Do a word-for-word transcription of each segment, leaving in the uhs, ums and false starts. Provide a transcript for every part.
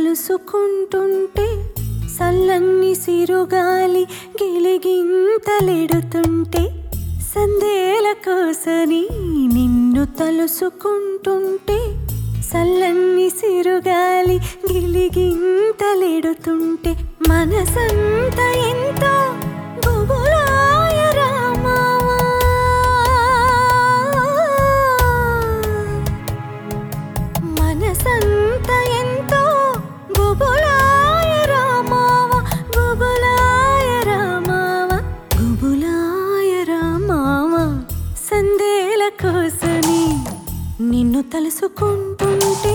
తలుసుకుంటుంటే సల్లన్ని సిరుగాలి గిలిగింతలెడుతుంటే సందేల కోసని నిన్ను తలుసుకుంటుంటే సల్లన్ని సిరుగాలి గిలిగింతలెడుతుంటే మనసంత ఎంతో గుబులాయ రామావా మనసంత ఎంతో గుబులాయ రామావా గుబులాయ రామావా గుబులాయ రామావా సందేల కోసని నిన్ను తలుసుకుంటుంటే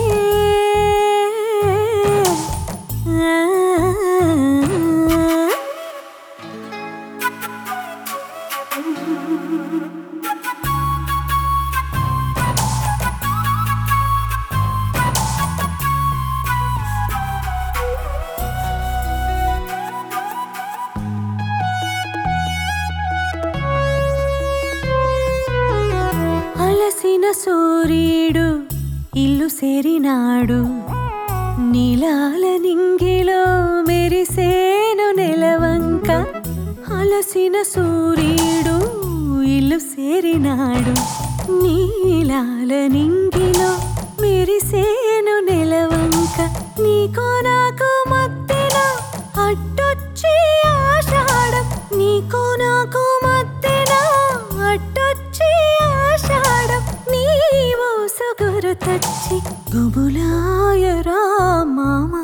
అలసిన సూర్యుడు ఇల్లు సేరినాడు నీలాల నింగిలో మెరిసేను నెలవంక అలసిన సూర్యుడు ఇల్లు సేరినాడు నీలాల నింగిలో మెరిసేను నెలవంక నీకో నాకు మధ్యలో అట్టొచ్చి ఆషాఢం నీకో నాకు మధ్యలో అట్టొచ్చి ఆషాఢం నీవో సుగురు తచ్చి గుబులాయ రామావా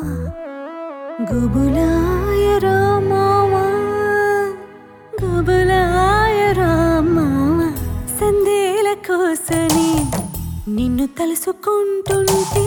గుబులాయ రామావా గుబులాయ రామావా సందేల కోసని నిన్ను తలుసుకుంటుంటే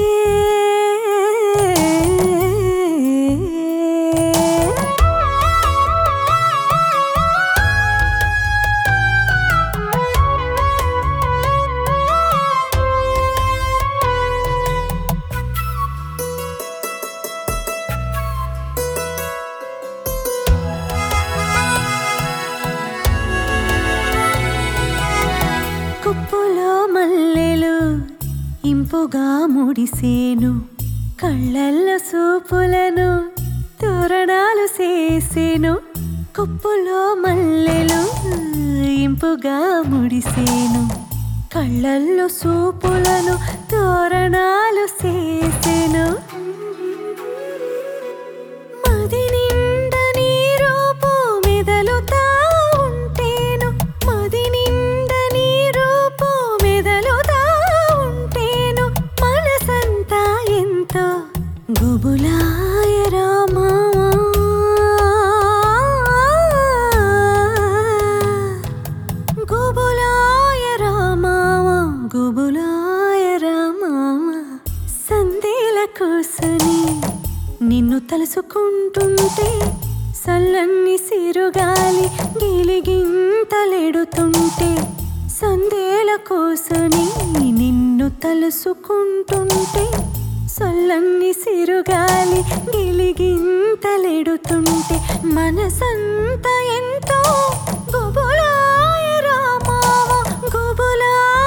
కుప్పులో మల్లెలు ఇంపుగా ముడిసేను కళ్ళల్లో సూపులను తోరణాలు చేసేను కుప్పులో మల్లెలు ఇంపుగా ముడిసేను కళ్ళల్లో సూపులను తోరణాలు చేసేను మది నిండా నీ రూపు మెదలుతా ఉంటేను మది నిండా నీ రూపు మెదలుతా ఉంటేను మనసంతా ఎంతో గుబులాయ రామావా గుబులాయ రామావా గుబులాయ రామావా సందేల కోసని నిన్ను తలుసుకుంటుంటే సల్లన్ని సిరుగాలి గిలిగింతలెడుతుంటే సందేల కోసని నిన్ను తలుసుకుంటుంటే సల్లన్ని సిరుగాలి గిలిగింతలెడుతుంటే మనసంత ఎంతో గుబులాయ రామావా గుబులాయ